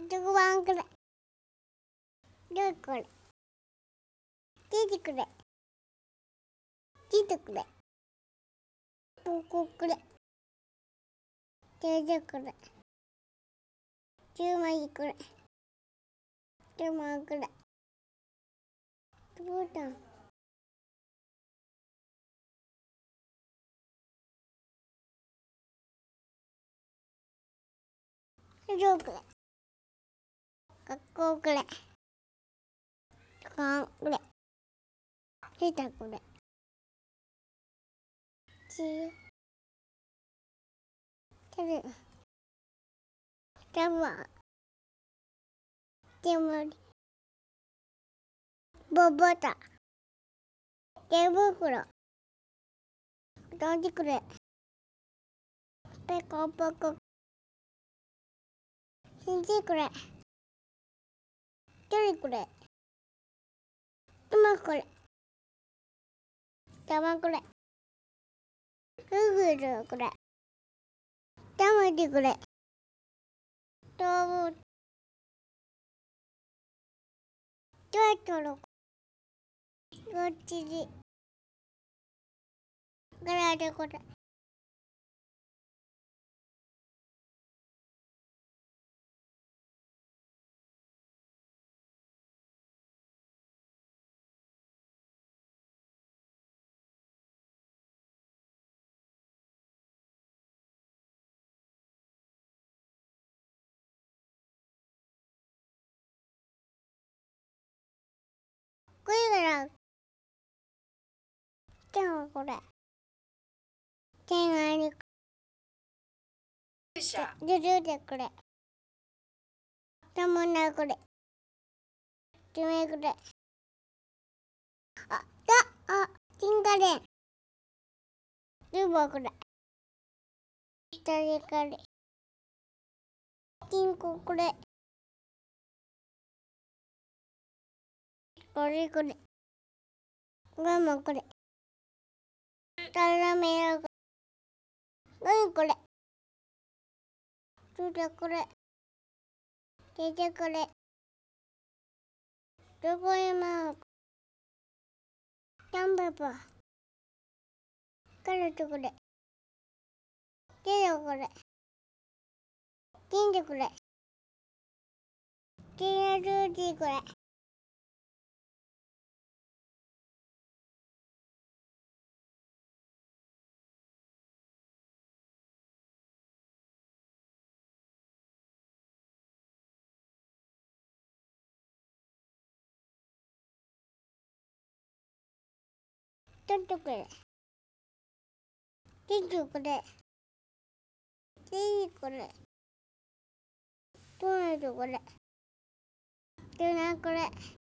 ご飯くれ。どうこれ。チーズくれ。チーズくれ。ポコくれ。チーズくれ。10枚くれ。10枚くれ。どうだ。どうくれ。学校くれ。ご飯くれ。ヒーターくれ。テレビ。タバー。煙。ボボタ。手袋。どうじくれ。ペコペコ。信じくれ。トリくれ。今くれ。玉くれ。ググルくれ。玉じくれ。動物。トラトロ。こっちに。グラデくれ。これから。手をこれ。手がに。ジュジュでくれ。玉なくれ。決めくれ。金カレン。ルボくれ。一人カレ。金庫くれ。これくれ。ガムくれ。タラメラくれ。これ。チュラくれ。チェくれ。どこへまう。タンババ。カラトくれ。ケロくれ。金でくれ。キラルージくれ。トットくれ。チンチュくれ。チーくれ。トマトくれ。トナくれ。